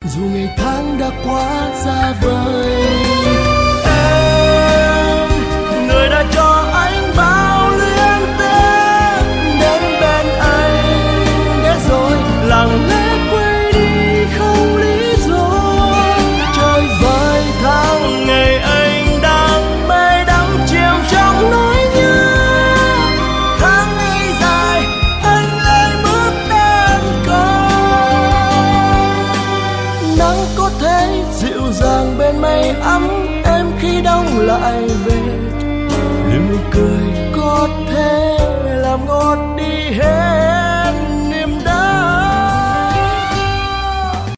dù ngày tháng đã quá xa vời. Người đã cho anh bao luyến tiếc, đến bên anh để rồi lặng lẽ quay đi không lý do. Trời vơi tháng ngày anh đang mê đắm chìm trong nỗi nhớ. Tháng ngày dài anh lại bước đến con. Nắng có thể dịu dàng bên mây ấm em khi đông lại về. Nụ cười có thể làm ngọt đi hết